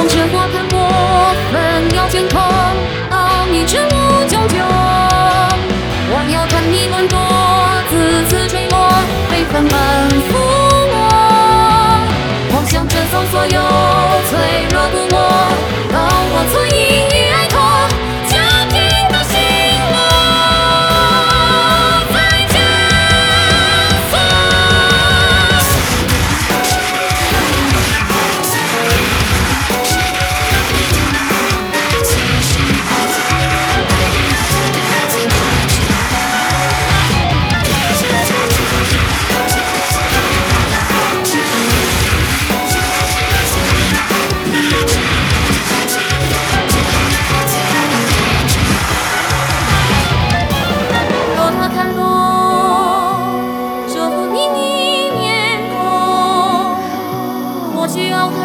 望着我看我分秒见空，到你知无久久。我要看你沦落，自此坠落，悲愤满腹我。妄想这种所有脆弱不没，当我错意与爱托，家庭的心魔在枷锁。需要恨，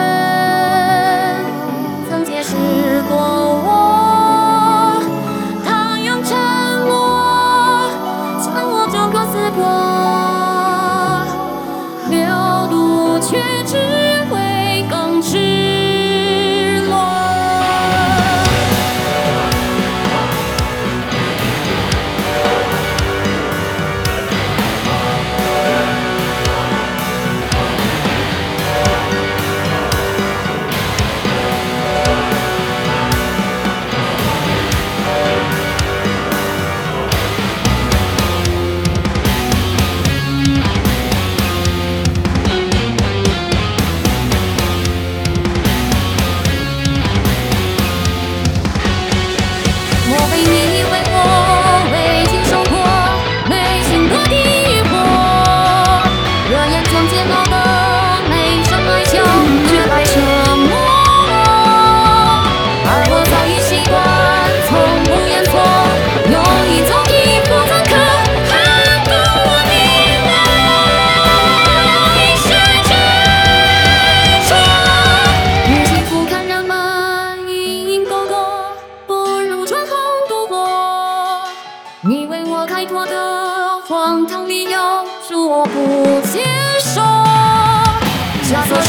曾结识过我，他用沉默将我整个撕破，流露却只会更赤裸。莫非你以为我未经受过内心的地狱火？热眼中煎熬的没什么笑，却来折磨。而我早已习惯，从不言错，用一种衣服怎可撼动我你我一世执着？与其俯瞰人们蝇营狗苟，不如穿红度过。你为我开拓的荒唐理由，恕我不接受。枷锁